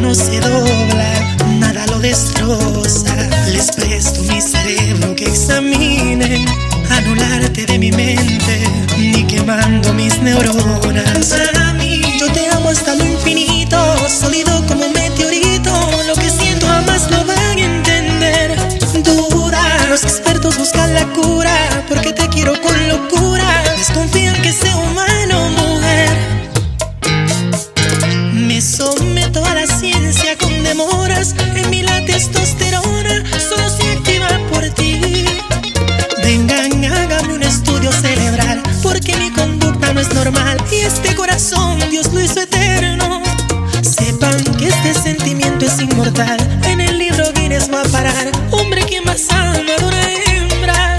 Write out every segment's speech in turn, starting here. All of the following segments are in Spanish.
no se dobla, nada lo destroza. Les presto mi cerebro que examinen, anularte de mi mente, ni quemando mis neuronas. Mami, yo te amo hasta lo infinito, sólido como un meteorito. Lo que siento jamás lo van a entender. Dura, los expertos buscan la cura, porque te quiero con locura. Desconfían que sea humano, mujer. Me someto a la ciencia con demoras. En mí la testosterona solo se activa por ti. Vengan, hágame un estudio cerebral, porque mi conducta no es normal y este corazón Dios lo hizo eterno. Sepan que este sentimiento es inmortal, en el libro Guinness va a parar. Hombre que más ama de una hembra.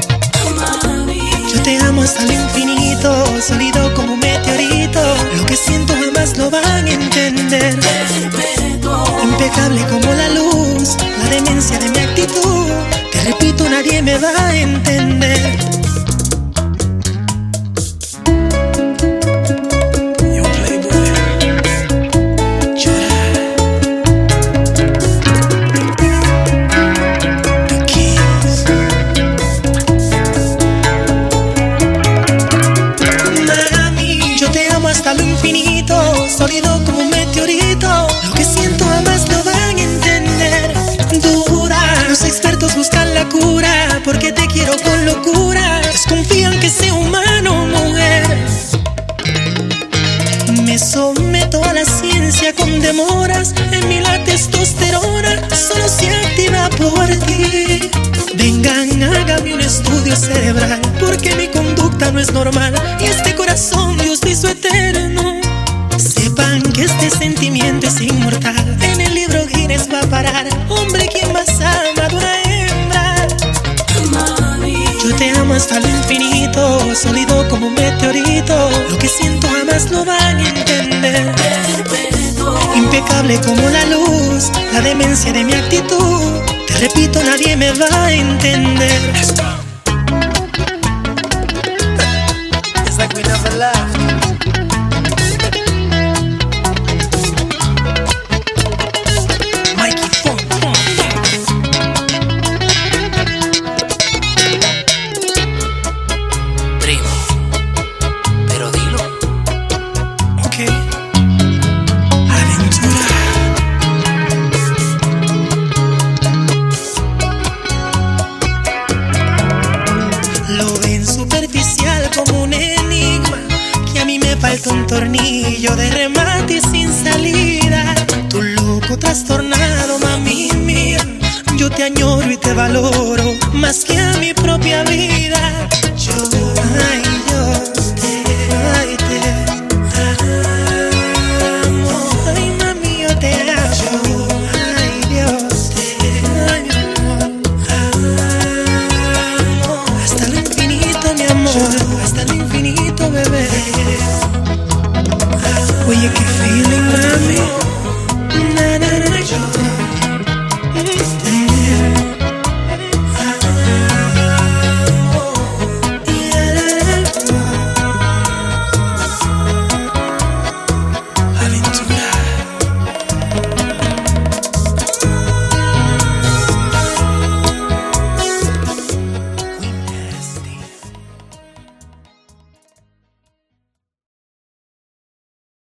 Yo te amo hasta lo infinito, sólido como un meteorito. Lo que siento jamás lo van a entender. Impecable como la luz, la demencia de mi actitud. Te repito, nadie me va a entender. Hasta lo infinito, sólido como un meteorito. Lo que siento jamás lo van a entender. Dura, los expertos buscan la cura, porque te quiero con locura. Desconfían que sea humano, mujer. Me someto a la ciencia con demoras. En mí la testosterona solo se activa por ti. Vengan, hágame un estudio cerebral, porque mi conducta no es normal y este corazón Dios lo hizo eterno. Sepan que este sentimiento es inmortal, en el libro Guinness va a parar. Hombre, quien más ama de una hembra. Yo te amo hasta lo infinito, sólido como un meteorito. Lo que siento jamás lo van a entender. Impecable como la luz, la demencia de mi actitud. Te repito, nadie me va a entender. It's like we never left. Mikey Funk. Primo, pero dilo. Ok. Aventura. Lo ven superficial como un enigma, que a mí me falta un tornillo de remate y sin salida. Tu loco trastornado, mami mía. Yo te añoro y te valoro más que a mi propia vida. Yo te amo. Ay, mami, yo te amo. Ay, Dios, ay, mi amor. Hasta lo infinito, mi amor. Hasta lo infinito, bebé. Oye, qué feeling, mami.